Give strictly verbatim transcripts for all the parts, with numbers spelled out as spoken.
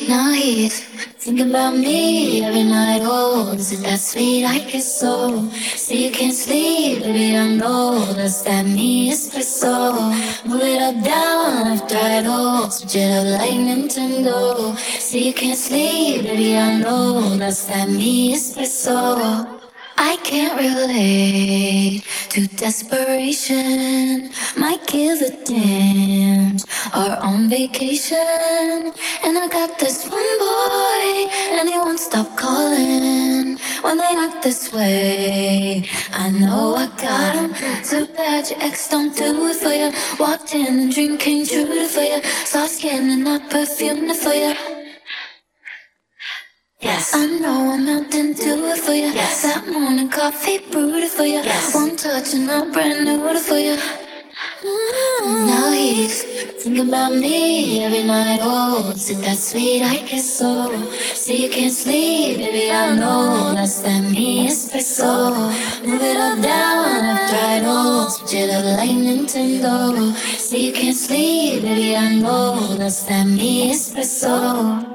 Now he's thinking about me every night. Oh, is it that sweet? I guess so. See, you can't sleep, baby, I know that's that me espresso. Move it up, down, left, right, oh, switch it up like Nintendo. See, you can't sleep, baby, I know that's that me espresso. I can't relate to desperation. Might give a damn. Are on vacation, and I got this one boy, and he won't stop calling when they act this way. I know I got him. Too bad your ex don't do it for you. Walked in and dream came true for you. Soft skin and not perfume for you. Yes, I know I'm out to do it for you. Yes, that morning coffee brewed it for you. Yes, one touch and I'm brand new it for you. Mm. Now he's thinking about me every night. Oh, is it that sweet? I guess so. See, you can't sleep, baby, I know that's that me espresso. Move it up, down, left, right, oh, switch it up like Nintendo. See, you can't sleep, baby, I know that's that me espresso.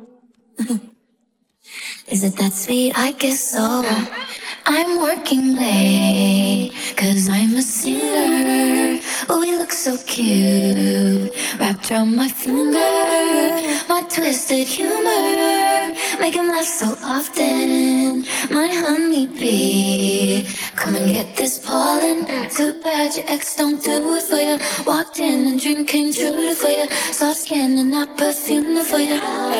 Is it that sweet? I guess so. I'm working late, cause I'm a singer. Oh, we look so cute, wrapped around my finger. My twisted humor, make him laugh so often. My honeybee, come and get this pollen. Too bad your ex don't do it for you. Walked in and dream came true for you. Soft skin and not perfume for you.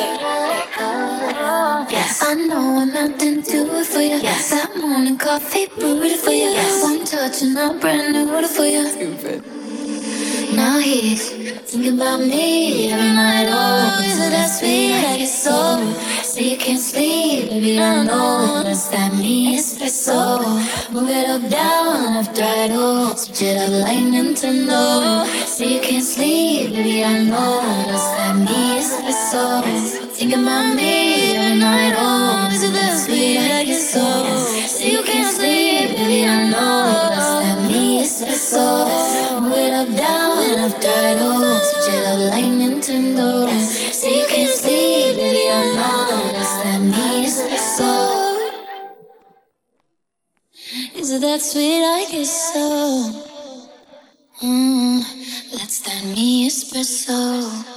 Yes, I know I'm out to do it for you. Yes, that morning coffee brewed it for you. Yes, one touch and I'm brand new it for you. Stupid. Now he's thinking about me every night. Oh, is it that sweet? I guess so. See, you can't sleep, baby, I know that's that me espresso. Move it up, down, left, right, oh, switch it up like Nintendo. See, you can't sleep, baby, I know that's that me espresso. Thinking about me every night. Oh, is it that sweet? I guess so. See, you can't sleep, baby, I know that's that me espresso. Move it up, down, left, right, oh, switch it up like Nintendo. See, you can't sleep, baby, I know that's that me espresso. Is it that sweet? I guess so. Mm, that's that me espresso.